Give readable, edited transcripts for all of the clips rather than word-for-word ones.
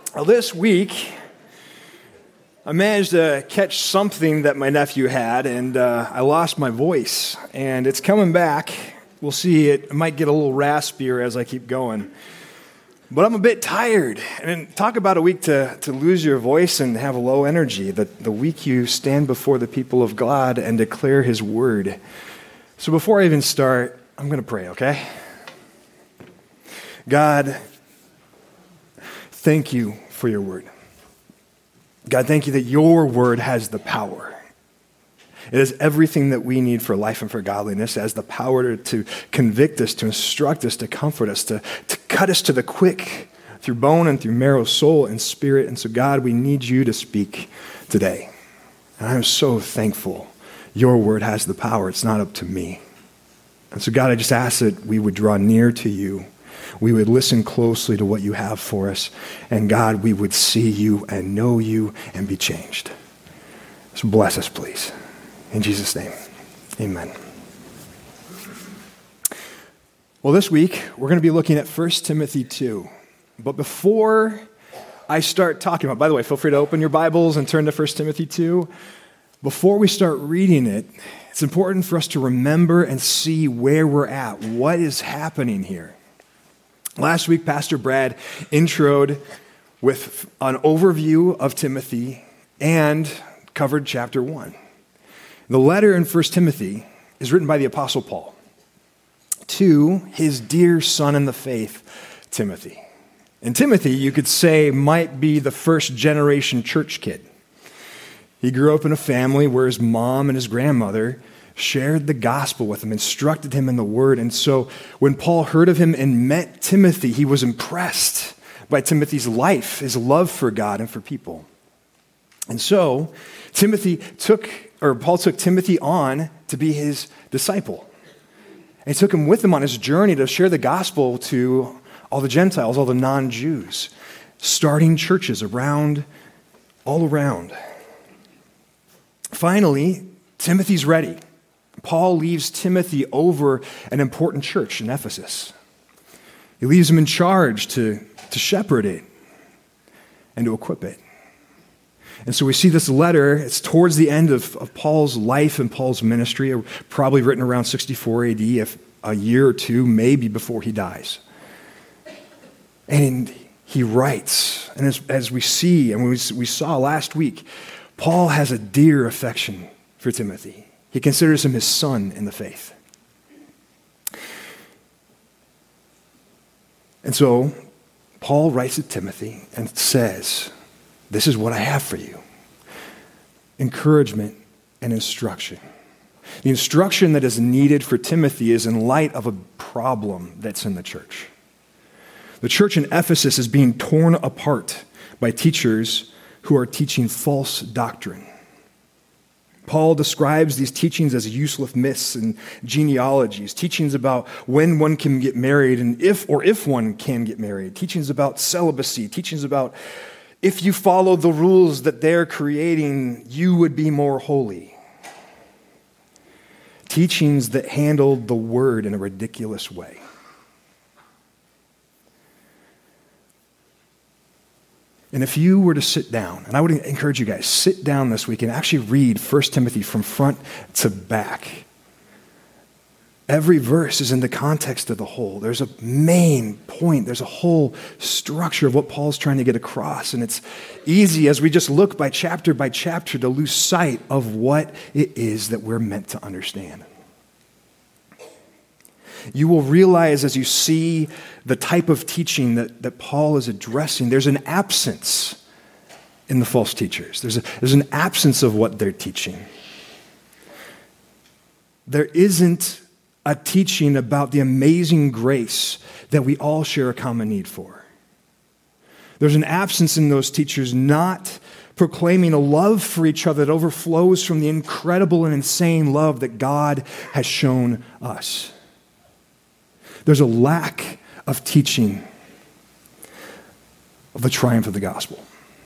Well, this week, I managed to catch something that my nephew had, and I lost my voice. And it's coming back. We'll see. It might get a little raspier as I keep going. But I'm a bit tired. And talk about a week to lose your voice and have low energy. The week you stand before the people of God and declare His word. So before I even start, I'm going to pray, okay? God, thank you for your word. God, thank you that your word has the power. It has everything that we need for life and for godliness. It has the power to convict us, to instruct us, to comfort us, to cut us to the quick through bone and through marrow, soul and spirit. And so, God, we need you to speak today. And I'm so thankful your word has the power. It's not up to me. And so, God, I just ask that we would draw near to you. We would listen closely to what you have for us. And God, we would see you and know you and be changed. So bless us, please. In Jesus' name, amen. Well, this week, we're going to be looking at 1 Timothy 2. But before I start talking about, by the way, feel free to open your Bibles and turn to 1 Timothy 2. Before we start reading it, it's important for us to remember and see where we're at. What is happening here? Last week, Pastor Brad introed with an overview of Timothy and covered chapter 1. The letter in 1 Timothy is written by the Apostle Paul to his dear son in the faith, Timothy. And Timothy, you could say, might be the first generation church kid. He grew up in a family where his mom and his grandmother shared the gospel with him, instructed him in the word. And so when Paul heard of him and met Timothy, he was impressed by Timothy's life, his love for God and for people. And so Paul took Timothy on to be his disciple. And he took him with him on his journey to share the gospel to all the Gentiles, all the non-Jews, starting churches all around. Finally, Timothy's ready. Paul leaves Timothy over an important church in Ephesus. He leaves him in charge to shepherd it and to equip it. And so we see this letter. It's towards the end of Paul's life and Paul's ministry, probably written around 64 AD, if a year or two, maybe before he dies. And he writes, and as we see, and we saw last week, Paul has a dear affection for Timothy. He considers him his son in the faith. And so Paul writes to Timothy and says, this is what I have for you. Encouragement and instruction. The instruction that is needed for Timothy is in light of a problem that's in the church. The church in Ephesus is being torn apart by teachers who are teaching false doctrine. Paul describes these teachings as useless myths and genealogies, teachings about when one can get married and if one can get married, teachings about celibacy, teachings about if you follow the rules that they're creating, you would be more holy. Teachings that handled the word in a ridiculous way. And if you were to sit down, and I would encourage you guys, sit down this week and actually read 1 Timothy from front to back. Every verse is in the context of the whole. There's a main point. There's a whole structure of what Paul's trying to get across. And it's easy as we just look by chapter to lose sight of what it is that we're meant to understand. You will realize as you see the type of teaching that Paul is addressing, there's an absence in the false teachers. There's an absence of what they're teaching. There isn't a teaching about the amazing grace that we all share a common need for. There's an absence in those teachers not proclaiming a love for each other that overflows from the incredible and insane love that God has shown us. There's a lack of teaching of the triumph of the gospel.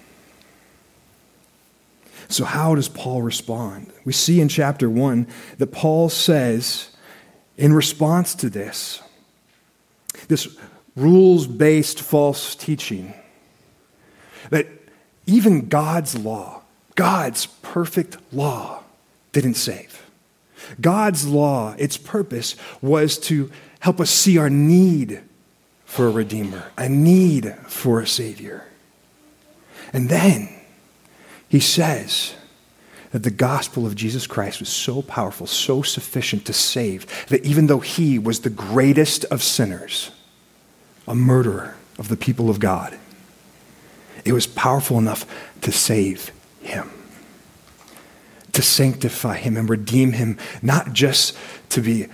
So how does Paul respond? We see in chapter 1 that Paul says, in response to this rules-based false teaching, that even God's law, God's perfect law, didn't save. God's law, its purpose was to help us see our need for a Redeemer, a need for a Savior. And then he says that the gospel of Jesus Christ was so powerful, so sufficient to save, that even though he was the greatest of sinners, a murderer of the people of God, it was powerful enough to save him, to sanctify him and redeem him, not just to be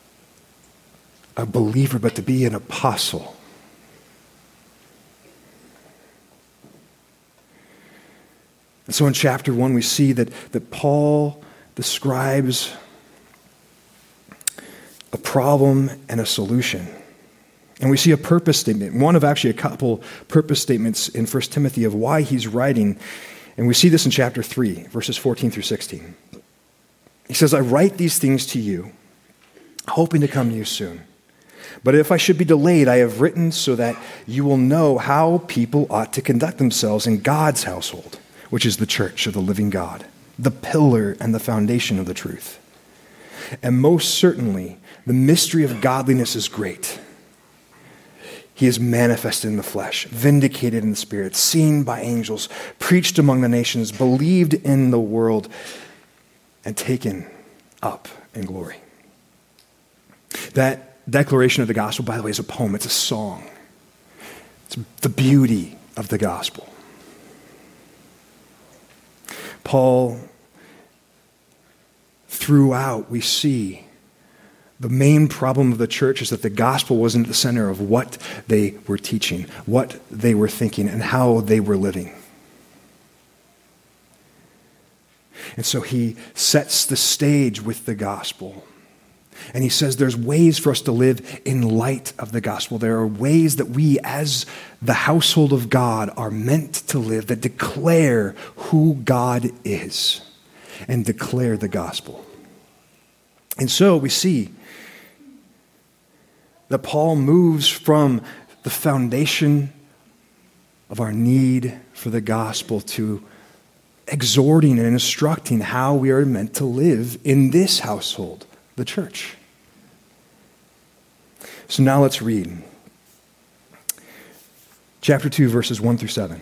a believer, but to be an apostle. And so in chapter 1, we see that Paul describes a problem and a solution. And we see a purpose statement, one of actually a couple purpose statements in 1 Timothy of why he's writing. And we see this in chapter 3, verses 14 through 16. He says, I write these things to you, hoping to come to you soon. But if I should be delayed, I have written so that you will know how people ought to conduct themselves in God's household, which is the church of the living God, the pillar and the foundation of the truth. And most certainly, the mystery of godliness is great. He is manifested in the flesh, vindicated in the spirit, seen by angels, preached among the nations, believed in the world, and taken up in glory. That declaration of the gospel, by the way, is a poem. It's a song. It's the beauty of the gospel. Paul, throughout, we see the main problem of the church is that the gospel wasn't at the center of what they were teaching, what they were thinking, and how they were living. And so he sets the stage with the gospel. And he says there's ways for us to live in light of the gospel. There are ways that we, as the household of God, are meant to live that declare who God is and declare the gospel. And so we see that Paul moves from the foundation of our need for the gospel to exhorting and instructing how we are meant to live in this household, the church. So now let's read chapter 2, verses 1 through 7.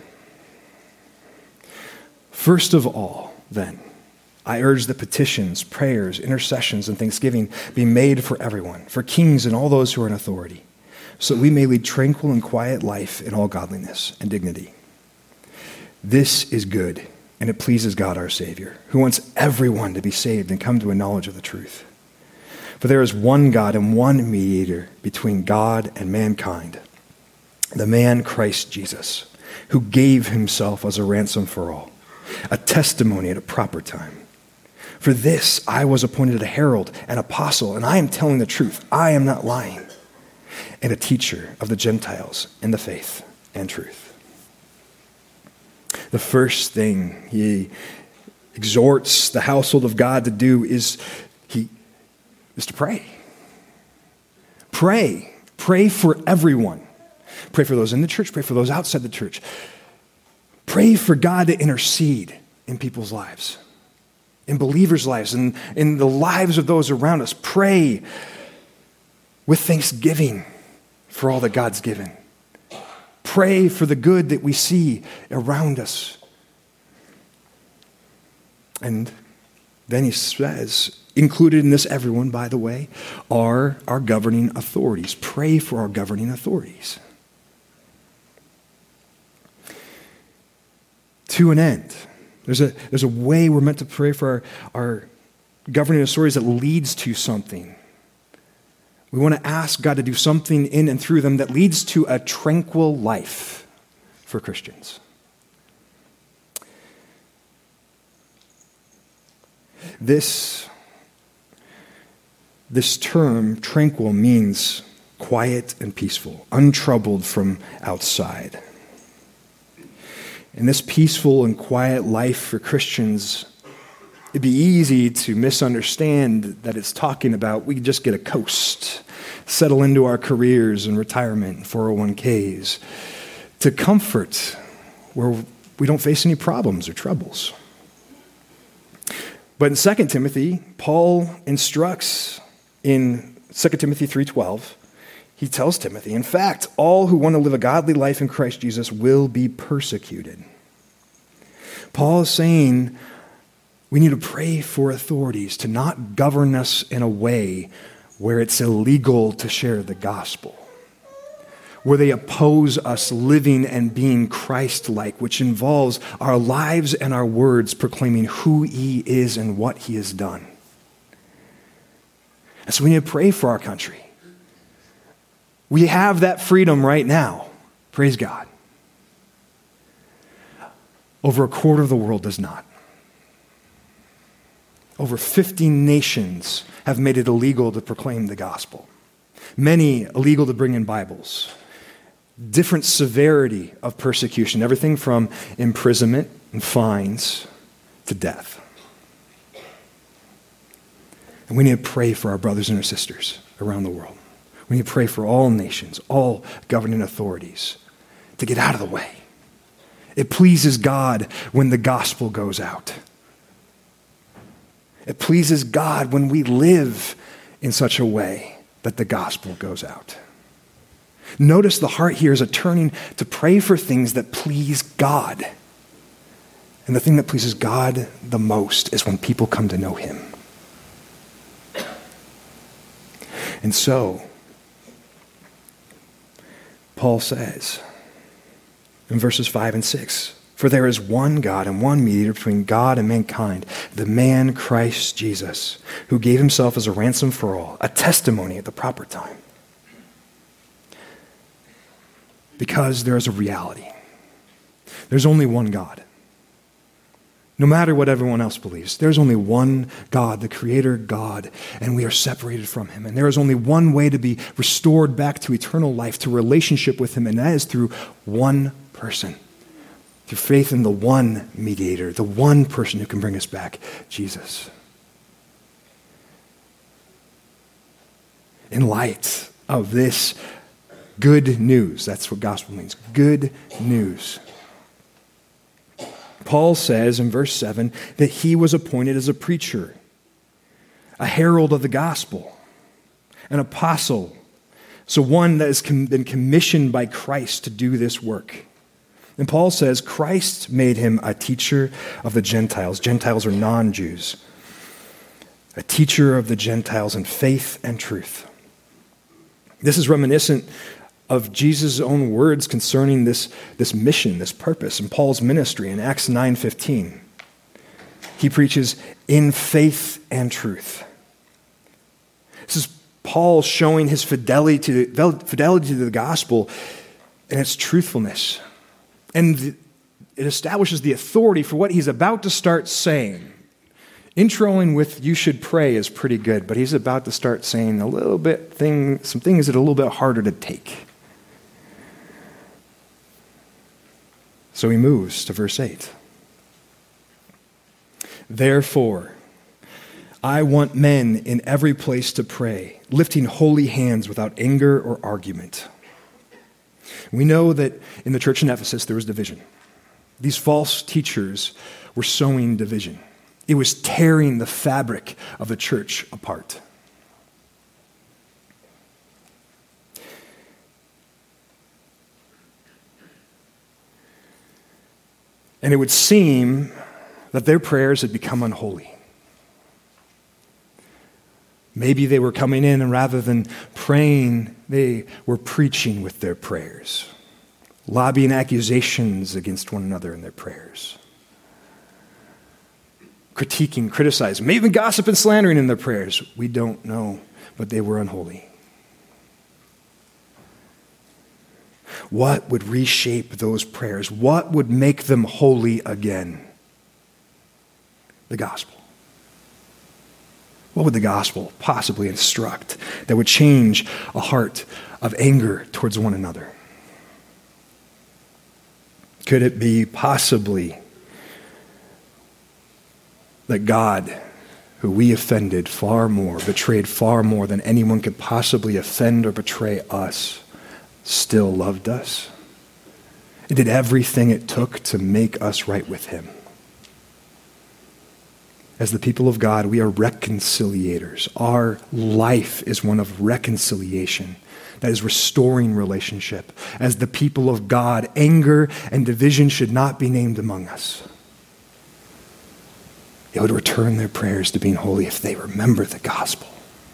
First of all, then, I urge that petitions, prayers, intercessions, and thanksgiving be made for everyone, for kings and all those who are in authority, so that we may lead tranquil and quiet life in all godliness and dignity. This is good, and it pleases God our Savior, who wants everyone to be saved and come to a knowledge of the truth. For there is one God and one mediator between God and mankind, the man Christ Jesus, who gave himself as a ransom for all, a testimony at a proper time. For this I was appointed a herald, an apostle, and I am telling the truth. I am not lying, and a teacher of the Gentiles in the faith and truth. The first thing he exhorts the household of God to do is to pray. Pray. Pray for everyone. Pray for those in the church. Pray for those outside the church. Pray for God to intercede in people's lives, in believers' lives, and in the lives of those around us. Pray with thanksgiving for all that God's given. Pray for the good that we see around us. And then he says, included in this, everyone, by the way, are our governing authorities. Pray for our governing authorities. To an end. There's a way we're meant to pray for our governing authorities that leads to something. We want to ask God to do something in and through them that leads to a tranquil life for Christians. This term, tranquil, means quiet and peaceful, untroubled from outside. And this peaceful and quiet life for Christians, it'd be easy to misunderstand that it's talking about we just get a coast, settle into our careers and retirement and 401ks. To comfort where we don't face any problems or troubles. But in 2 Timothy, Paul instructs in 2 Timothy 3:12, he tells Timothy, in fact, all who want to live a godly life in Christ Jesus will be persecuted. Paul is saying we need to pray for authorities to not govern us in a way where it's illegal to share the gospel, where they oppose us living and being Christ-like, which involves our lives and our words proclaiming who he is and what he has done. And so we need to pray for our country. We have that freedom right now. Praise God. Over a quarter of the world does not. Over 50 nations have made it illegal to proclaim the gospel. Many illegal to bring in Bibles. Different severity of persecution, everything from imprisonment and fines to death. And we need to pray for our brothers and our sisters around the world. We need to pray for all nations, all governing authorities to get out of the way. It pleases God when the gospel goes out. It pleases God when we live in such a way that the gospel goes out. Notice the heart here is a turning to pray for things that please God. And the thing that pleases God the most is when people come to know him. And so, Paul says in verses 5 and 6, for there is one God and one mediator between God and mankind, the man Christ Jesus, who gave himself as a ransom for all, a testimony at the proper time. Because there is a reality. There's only one God. No matter what everyone else believes, there's only one God, the Creator God, and we are separated from him. And there is only one way to be restored back to eternal life, to relationship with him, and that is through one person. Through faith in the one mediator, the one person who can bring us back, Jesus. In light of this good news, that's what gospel means, good news. Paul says in verse 7 that he was appointed as a preacher, a herald of the gospel, an apostle, so one that has been commissioned by Christ to do this work. And Paul says Christ made him a teacher of the Gentiles. Gentiles are non-Jews. A teacher of the Gentiles in faith and truth. This is reminiscent of Jesus' own words concerning this mission, this purpose in Paul's ministry in Acts 9:15. He preaches in faith and truth. This is Paul showing his fidelity to the gospel and its truthfulness. And it establishes the authority for what he's about to start saying. Introing with "you should pray" is pretty good, but he's about to start saying some things that are a little bit harder to take. So he moves to verse 8. Therefore, I want men in every place to pray, lifting holy hands without anger or argument. We know that in the church in Ephesus there was division. These false teachers were sowing division. It was tearing the fabric of the church apart. And it would seem that their prayers had become unholy. Maybe they were coming in and rather than praying, they were preaching with their prayers, lobbying accusations against one another in their prayers, critiquing, criticizing, maybe even gossip and slandering in their prayers. We don't know, but they were unholy. What would reshape those prayers? What would make them holy again? The gospel. What would the gospel possibly instruct that would change a heart of anger towards one another? Could it be possibly that God, who we offended far more, betrayed far more than anyone could possibly offend or betray us, still loved us? It did everything it took to make us right with him. As the people of God, we are reconciliators. Our life is one of reconciliation. That is restoring relationship. As the people of God, anger and division should not be named among us. They would return their prayers to being holy if they remember the gospel.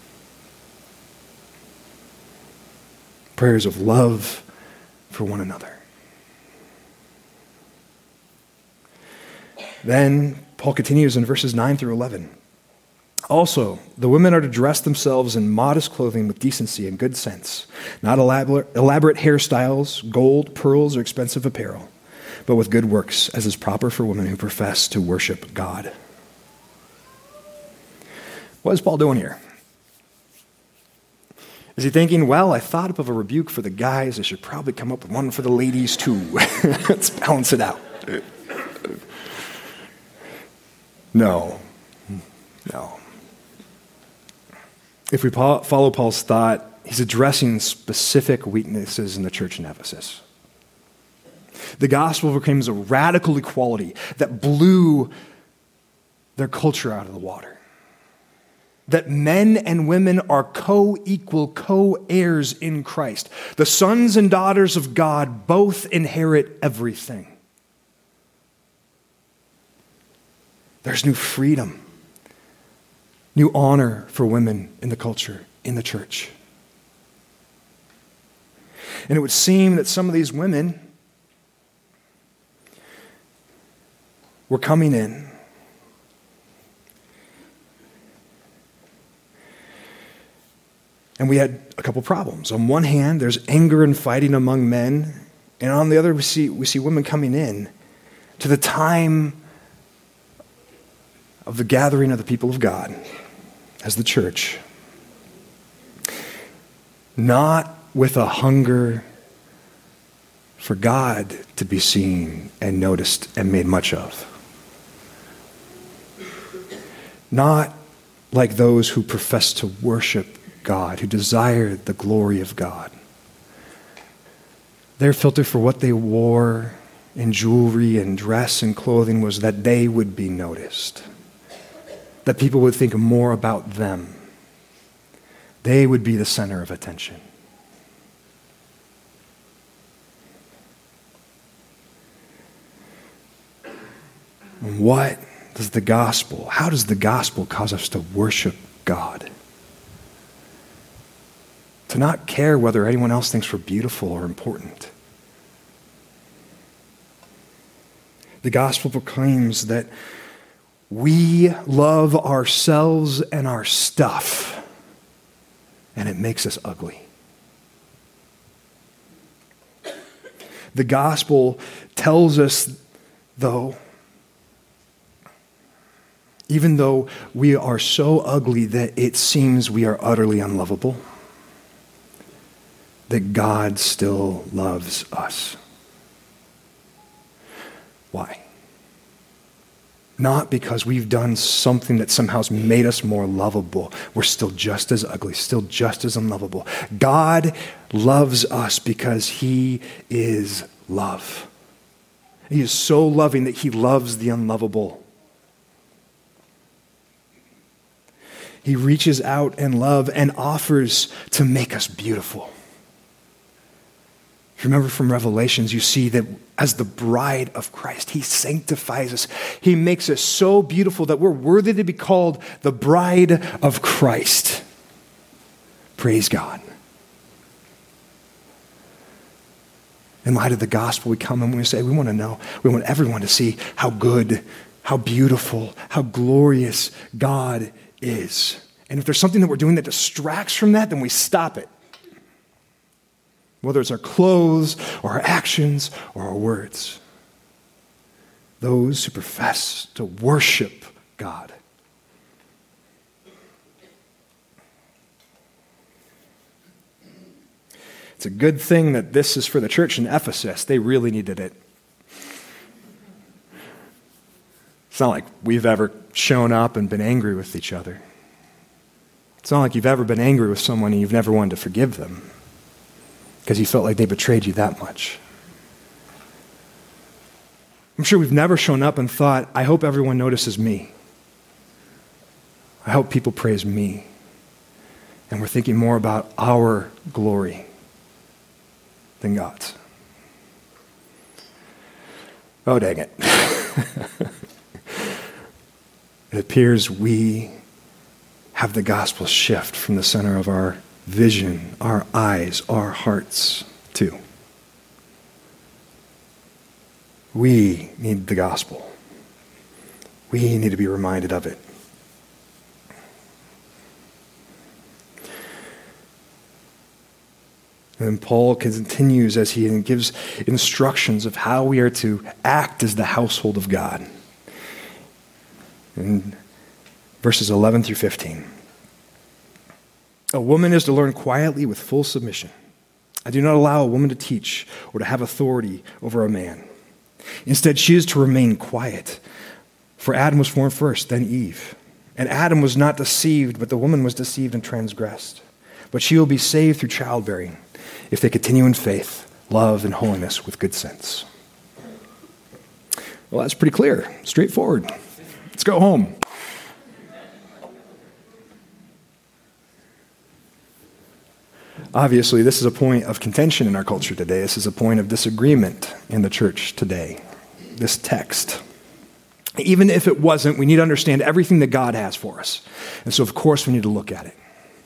Prayers of love for one another. Then Paul continues in verses 9 through 11. Also, the women are to dress themselves in modest clothing with decency and good sense, not elaborate hairstyles, gold, pearls, or expensive apparel, but with good works, as is proper for women who profess to worship God. What is Paul doing here? Is he thinking, well, I thought up of a rebuke for the guys. I should probably come up with one for the ladies too. Let's balance it out. No. If we follow Paul's thought, he's addressing specific weaknesses in the church in Ephesus. The gospel proclaims a radical equality that blew their culture out of the water. That men and women are co-equal, co-heirs in Christ. The sons and daughters of God both inherit everything. There's new freedom, new honor for women in the culture, in the church. And it would seem that some of these women were coming in and we had a couple problems. On one hand, there's anger and fighting among men, and on the other, we see women coming in to the time of the gathering of the people of God as the church, not with a hunger for God to be seen and noticed and made much of. Not like those who profess to worship God, who desire the glory of God. Their filter for what they wore in jewelry and dress and clothing was that they would be noticed. That people would think more about them. They would be the center of attention. And how does the gospel cause us to worship God? To not care whether anyone else thinks we're beautiful or important. The gospel proclaims that we love ourselves and our stuff, and it makes us ugly. The gospel tells us, though, even though we are so ugly that it seems we are utterly unlovable, that God still loves us. Why? Not because we've done something that somehow has made us more lovable. We're still just as ugly, still just as unlovable. God loves us because he is love. He is so loving that he loves the unlovable. He reaches out in love and offers to make us beautiful. If you remember from Revelations, you see that as the bride of Christ, he sanctifies us. He makes us so beautiful that we're worthy to be called the bride of Christ. Praise God. In light of the gospel, we come and we say, we want to know, we want everyone to see how good, how beautiful, how glorious God is. And if there's something that we're doing that distracts from that, then we stop it. Whether it's our clothes or our actions or our words. Those who profess to worship God. It's a good thing that this is for the church in Ephesus. They really needed it. It's not like we've ever shown up and been angry with each other. It's not like you've ever been angry with someone and you've never wanted to forgive them because you felt like they betrayed you that much. I'm sure we've never shown up and thought, I hope everyone notices me. I hope people praise me. And we're thinking more about our glory than God's. Oh, dang it. It appears we have the gospel shift from the center of our vision, our eyes, our hearts, too. We need the gospel. We need to be reminded of it. And Paul continues as he gives instructions of how we are to act as the household of God. In verses 11 through 15. A woman is to learn quietly with full submission. I do not allow a woman to teach or to have authority over a man. Instead, she is to remain quiet. For Adam was formed first, then Eve. And Adam was not deceived, but the woman was deceived and transgressed. But she will be saved through childbearing, if they continue in faith, love, and holiness with good sense. Well, that's pretty clear, straightforward. Let's go home. Obviously, this is a point of contention in our culture today. This is a point of disagreement in the church today, this text. Even if it wasn't, we need to understand everything that God has for us. And so, of course, we need to look at it.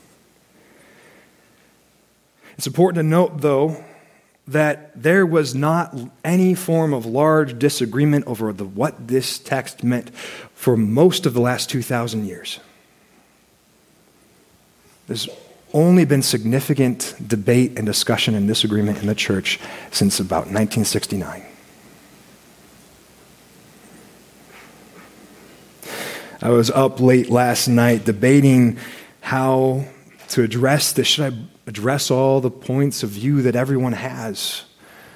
It's important to note, though, that there was not any form of large disagreement over what this text meant for most of the last 2,000 years. There's only been significant debate and discussion and disagreement in the church since about 1969. I was up late last night debating how to address this. Should I address all the points of view that everyone has?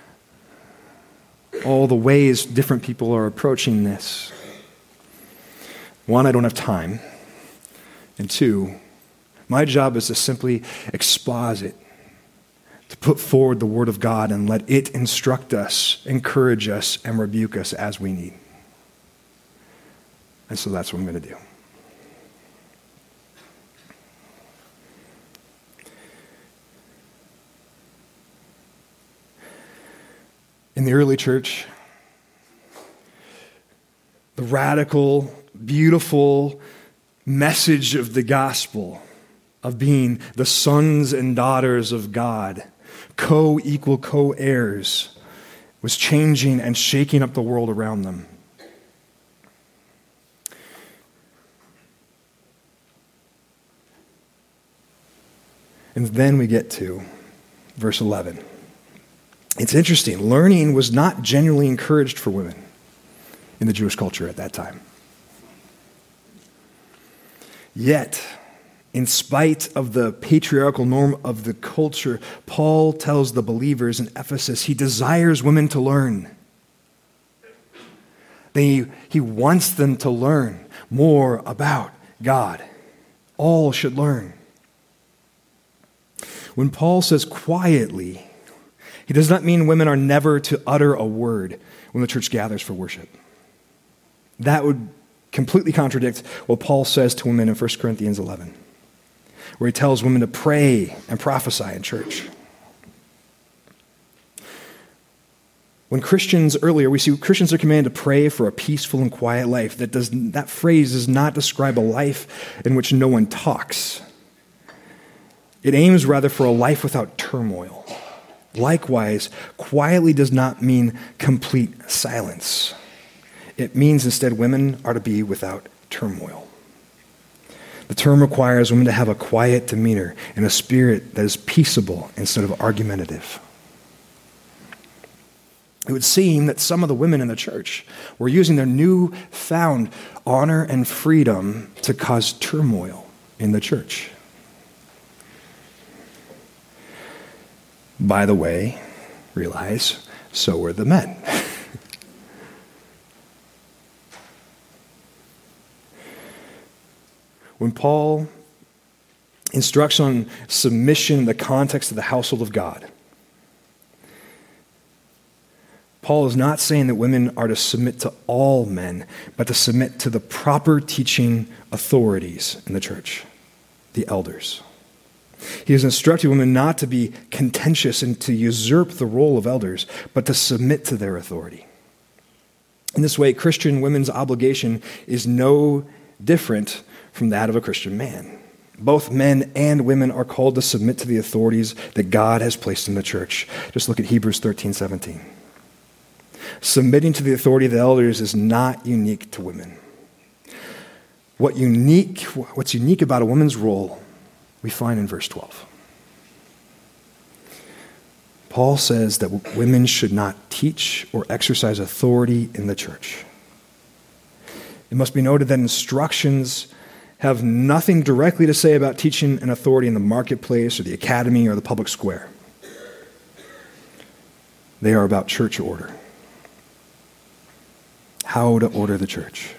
All the ways different people are approaching this. One, I don't have time. And two, my job is to simply exposit, to put forward the Word of God and let it instruct us, encourage us, and rebuke us as we need. And so that's what I'm going to do. In the early church, the radical, beautiful message of the gospel of being the sons and daughters of God, co-equal, co-heirs, was changing and shaking up the world around them. And then we get to verse 11. It's interesting. Learning was not genuinely encouraged for women in the Jewish culture at that time. Yet, in spite of the patriarchal norm of the culture, Paul tells the believers in Ephesus he desires women to learn. He wants them to learn more about God. All should learn. When Paul says quietly, he does not mean women are never to utter a word when the church gathers for worship. That would completely contradict what Paul says to women in 1 Corinthians 11, where he tells women to pray and prophesy in church. When Christians, earlier, we see Christians are commanded to pray for a peaceful and quiet life. That phrase does not describe a life in which no one talks. It aims rather for a life without turmoil. Likewise, quietly does not mean complete silence. It means instead women are to be without turmoil. The term requires women to have a quiet demeanor and a spirit that is peaceable instead of argumentative. It would seem that some of the women in the church were using their newfound honor and freedom to cause turmoil in the church. By the way, realize, so were the men. When Paul instructs on submission in the context of the household of God, Paul is not saying that women are to submit to all men, but to submit to the proper teaching authorities in the church, the elders. He has instructed women not to be contentious and to usurp the role of elders, but to submit to their authority. In this way, Christian women's obligation is no different from that of a Christian man. Both men and women are called to submit to the authorities that God has placed in the church. Just look at Hebrews 13:17. Submitting to the authority of the elders is not unique to women. What's unique about a woman's role, we find in verse 12. Paul says that women should not teach or exercise authority in the church. It must be noted that instructions have nothing directly to say about teaching and authority in the marketplace or the academy or the public square. They are about church order. How to order the church.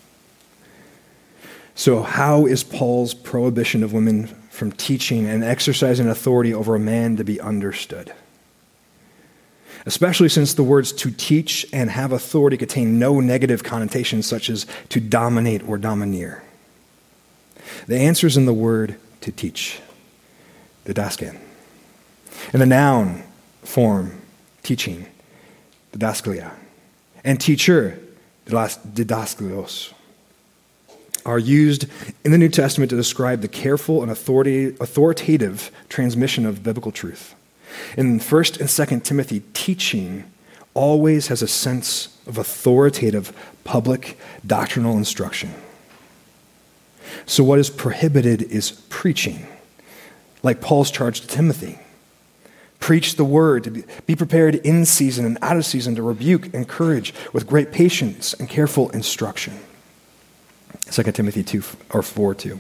So how is Paul's prohibition of women from teaching and exercising authority over a man to be understood? Especially since the words to teach and have authority contain no negative connotations such as to dominate or domineer. The answer is in the word to teach, didaskein. In the noun form, teaching, didaskalia, and teacher, didaskalios, are used in the New Testament to describe the careful and authoritative transmission of biblical truth. In 1 and 2 Timothy, teaching always has a sense of authoritative public doctrinal instruction. So what is prohibited is preaching, like Paul's charge to Timothy. Preach the word, to be prepared in season and out of season to rebuke, encourage with great patience and careful instruction. 2 Timothy 4:2.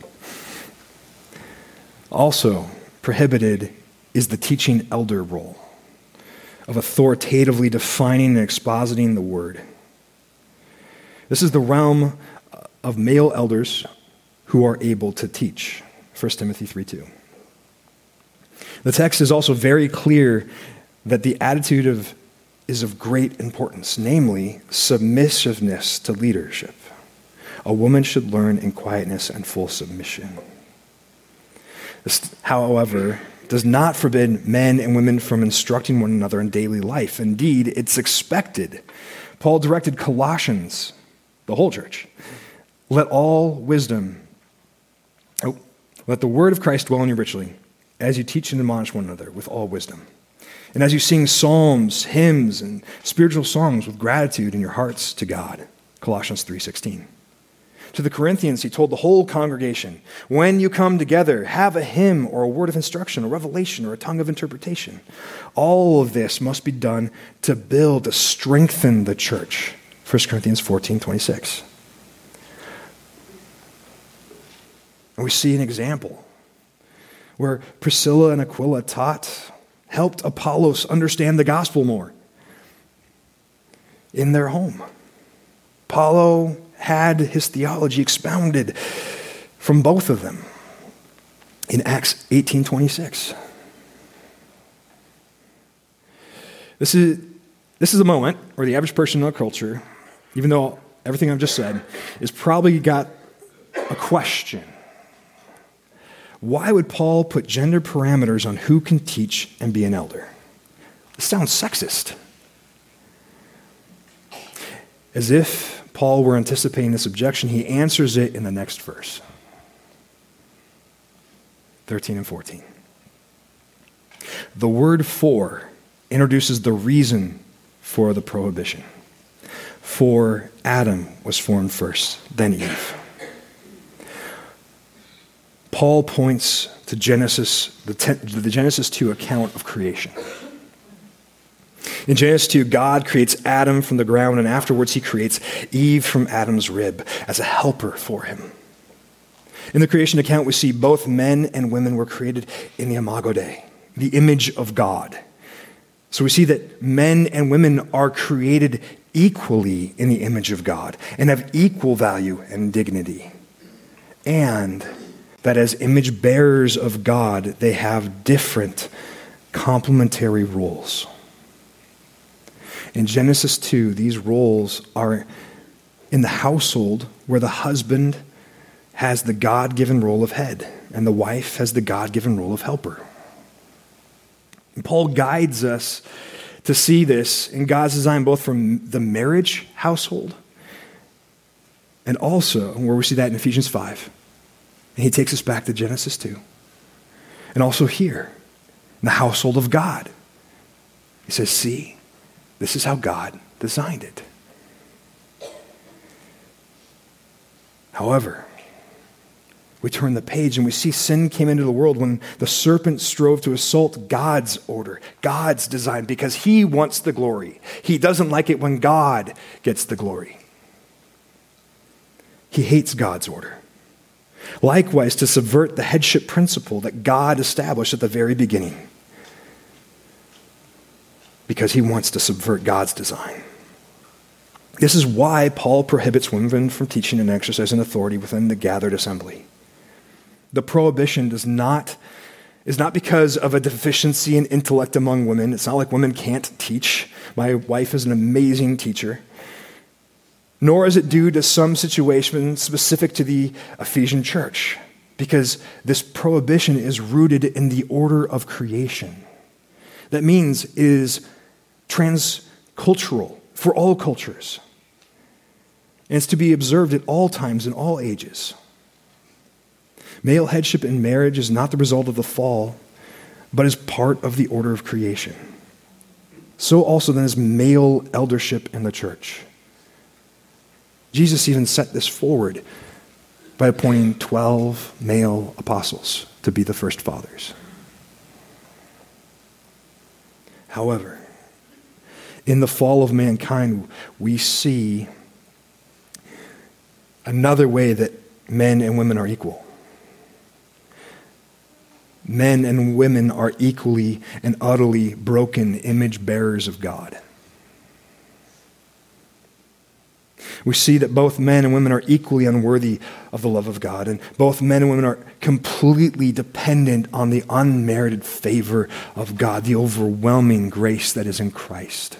Also, prohibited is the teaching elder role of authoritatively defining and expositing the word. This is the realm of male elders who are able to teach. 1 Timothy 3:2. The text is also very clear that the attitude is of great importance, namely submissiveness to leadership. A woman should learn in quietness and full submission. This, however, does not forbid men and women from instructing one another in daily life. Indeed, it's expected. Paul directed Colossians, the whole church, let the word of Christ dwell in you richly, as you teach and admonish one another with all wisdom. And as you sing psalms, hymns, and spiritual songs with gratitude in your hearts to God. Colossians 3:16. To the Corinthians, he told the whole congregation, when you come together, have a hymn or a word of instruction, a revelation, or a tongue of interpretation. All of this must be done to build, to strengthen the church. 1 Corinthians 14:26. And we see an example where Priscilla and Aquila helped Apollos understand the gospel more in their home. Apollo had his theology expounded from both of them in Acts 18:26. This is a moment where the average person in our culture, even though everything I've just said, is probably got a question. Why would Paul put gender parameters on who can teach and be an elder? This sounds sexist. As if Paul were anticipating this objection, he answers it in the next verse, 13 and 14. The word for introduces the reason for the prohibition. For Adam was formed first, then Eve. Paul points to Genesis, the Genesis 2 account of creation. In Genesis 2, God creates Adam from the ground, and afterwards he creates Eve from Adam's rib as a helper for him. In the creation account, we see both men and women were created in the imago Dei, the image of God. So we see that men and women are created equally in the image of God and have equal value and dignity. And that as image bearers of God, they have different complementary roles. In Genesis 2, these roles are in the household where the husband has the God-given role of head and the wife has the God-given role of helper. And Paul guides us to see this in God's design both from the marriage household and also where we see that in Ephesians 5. And he takes us back to Genesis 2. And also here, in the household of God. He says, see, this is how God designed it. However, we turn the page and we see sin came into the world when the serpent strove to assault God's order, God's design, because he wants the glory. He doesn't like it when God gets the glory. He hates God's order. Likewise, to subvert the headship principle that God established at the very beginning, because he wants to subvert God's design. This is why Paul prohibits women from teaching and exercising authority within the gathered assembly. The prohibition is not because of a deficiency in intellect among women. It's not like women can't teach. My wife is an amazing teacher. Nor is it due to some situation specific to the Ephesian church, because this prohibition is rooted in the order of creation. That means it is transcultural for all cultures. And it's to be observed at all times and all ages. Male headship in marriage is not the result of the fall, but is part of the order of creation. So also then is male eldership in the church. Jesus even set this forward by appointing 12 male apostles to be the first fathers. However, in the fall of mankind, we see another way that men and women are equal. Men and women are equally and utterly broken image bearers of God. We see that both men and women are equally unworthy of the love of God, and both men and women are completely dependent on the unmerited favor of God, the overwhelming grace that is in Christ,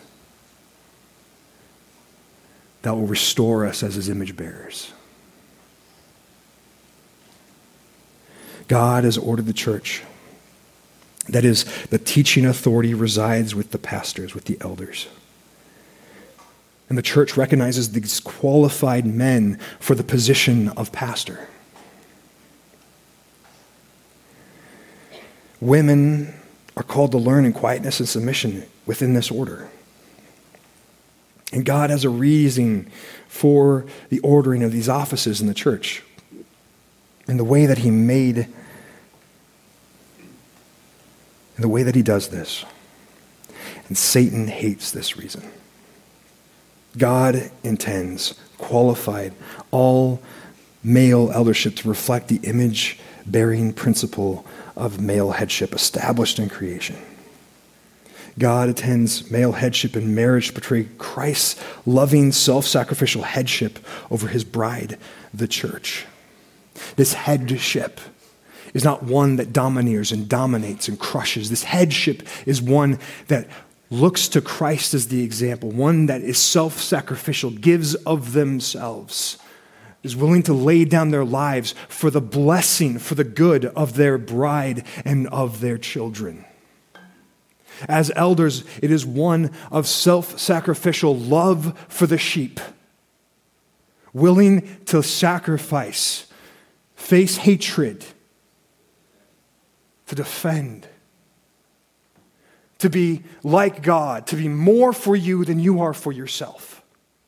that will restore us as his image bearers. God has ordered the church. That is, the teaching authority resides with the pastors, with the elders. And the church recognizes these qualified men for the position of pastor. Women are called to learn in quietness and submission within this order. And God has a reason for the ordering of these offices in the church and the way that he made, and the way that he does this. And Satan hates this reason. God intends qualified all male eldership to reflect the image-bearing principle of male headship established in creation. God intends male headship in marriage to portray Christ's loving, self-sacrificial headship over his bride, the church. This headship is not one that domineers and dominates and crushes. This headship is one that looks to Christ as the example, one that is self-sacrificial, gives of themselves, is willing to lay down their lives for the blessing, for the good of their bride and of their children. As elders, it is one of self-sacrificial love for the sheep, willing to sacrifice, face hatred, to defend, to be like God, to be more for you than you are for yourself.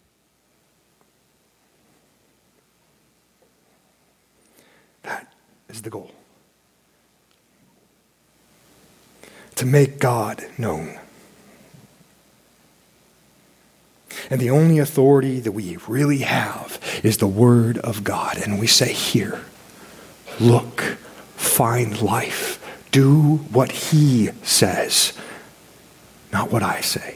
That is the goal. To make God known. And the only authority that we really have is the Word of God. And we say, here, look, find life, do what He says, not what I say.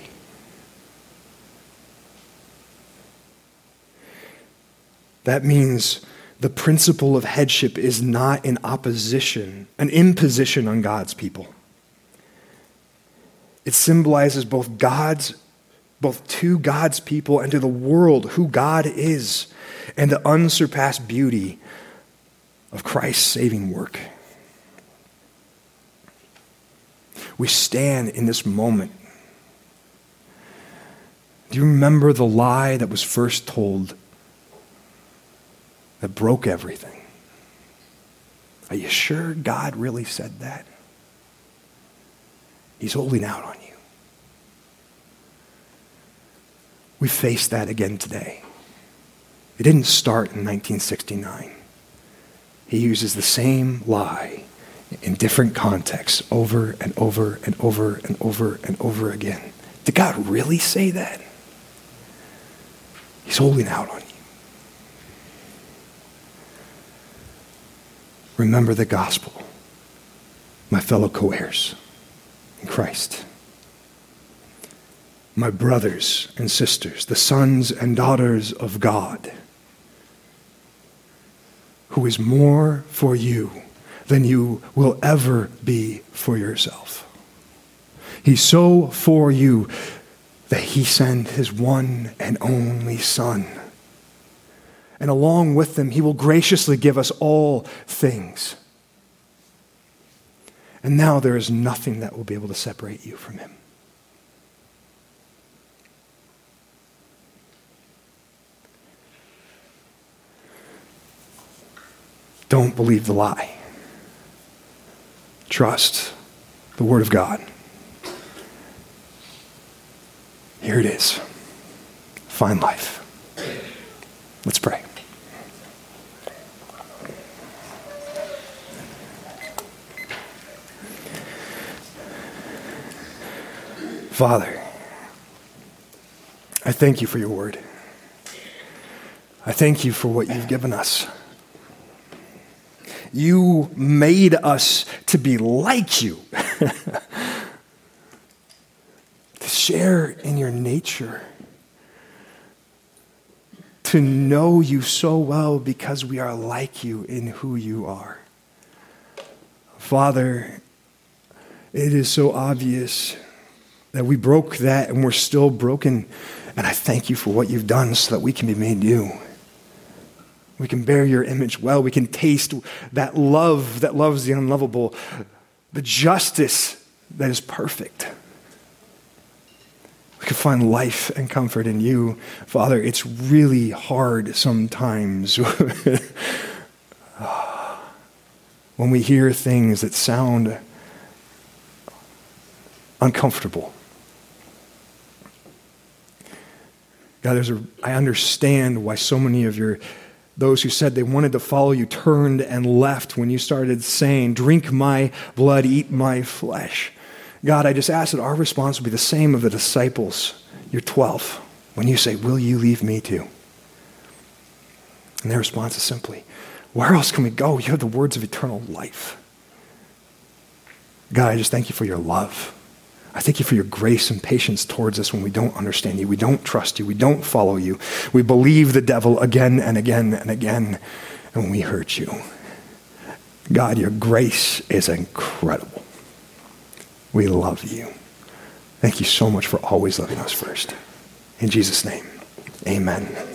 That means the principle of headship is not an opposition, an imposition on God's people. It symbolizes both God's both to God's people and to the world, who God is and the unsurpassed beauty of Christ's saving work. We stand in this moment. Do you remember the lie that was first told that broke everything? Are you sure God really said that? He's holding out on you. We face that again today. It didn't start in 1969. He uses the same lie in different contexts over and over and over and over and over again. Did God really say that? He's holding out on you. Remember the gospel, my fellow co-heirs in Christ. My brothers and sisters, the sons and daughters of God, who is more for you than you will ever be for yourself. He's so for you that he sent his one and only Son. And along with them, he will graciously give us all things. And now there is nothing that will be able to separate you from him. Don't believe the lie. Trust the Word of God. Here it is. Find life. Let's pray. Father, I thank you for your word. I thank you for what you've given us. You made us to be like you, to share in your nature, to know you so well because we are like you in who you are. Father, it is so obvious that we broke that and we're still broken. And I thank you for what you've done so that we can be made new. We can bear your image well. We can taste that love that loves the unlovable, the justice that is perfect. We can find life and comfort in you. Father, it's really hard sometimes when we hear things that sound uncomfortable. God, I understand why so many of those who said they wanted to follow you turned and left when you started saying, drink my blood, eat my flesh. God, I just ask that our response will be the same of the disciples, your 12, when you say, will you leave me too? And their response is simply, where else can we go? You have the words of eternal life. God, I just thank you for your love. I thank you for your grace and patience towards us when we don't understand you, we don't trust you, we don't follow you. We believe the devil again and again and again, and we hurt you. God, your grace is incredible. We love you. Thank you so much for always loving us first. In Jesus' name, amen.